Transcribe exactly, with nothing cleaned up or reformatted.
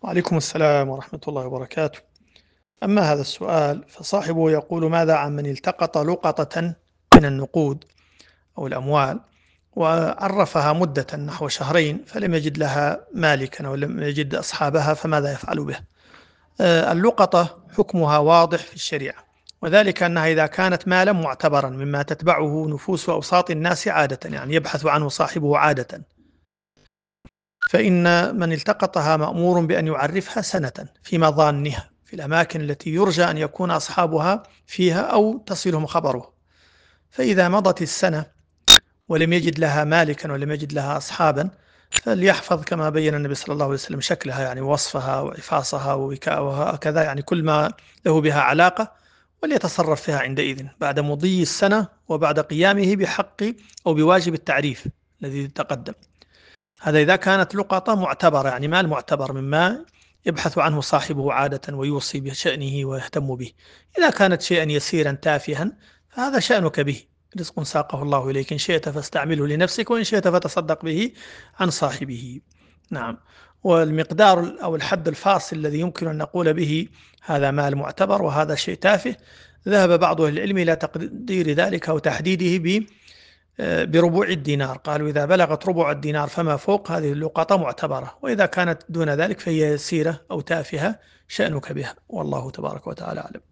وعليكم السلام ورحمة الله وبركاته. أما هذا السؤال فصاحبه يقول: ماذا عن من التقط لقطة من النقود أو الأموال وعرفها مدة نحو شهرين فلم يجد لها مالكا ولم يجد أصحابها، فماذا يفعل به؟ آه، اللقطة حكمها واضح في الشريعة، وذلك أنها إذا كانت مالا معتبرا مما تتبعه نفوس أوساط الناس عادة، يعني يبحث عنه صاحبه عادة، فإن من التقطها مأمور بأن يعرفها سنة في مظانها في الأماكن التي يرجى أن يكون أصحابها فيها أو تصلهم خبره. فإذا مضت السنة ولم يجد لها مالكا ولم يجد لها أصحابا، فليحفظ كما بين النبي صلى الله عليه وسلم شكلها، يعني وصفها وعفاصها ووكاؤها كذا، يعني كل ما له بها علاقة، وليتصرف فيها عندئذ بعد مضي السنة وبعد قيامه بحق أو بواجب التعريف الذي تقدم. هذا إذا كانت لقطة معتبرة، يعني مال معتبر مما يبحث عنه صاحبه عادة ويوصي بشأنه ويهتم به. إذا كانت شيئا يسيرا تافها فهذا شأنك به، رزق ساقه الله إليك، إن شئت فاستعمله لنفسك وإن شئت فتصدق به عن صاحبه. نعم. والمقدار أو الحد الفاصل الذي يمكن أن نقول به هذا مال معتبر وهذا شيء تافه، ذهب بعض أهل العلم إلى تقدير ذلك أو تحديده ب بربوع الدينار. قالوا إذا بلغت ربع الدينار فما فوق هذه اللقطة معتبرة، وإذا كانت دون ذلك فهي يسيرة أو تافهة شأنك بها، والله تبارك وتعالى أعلم.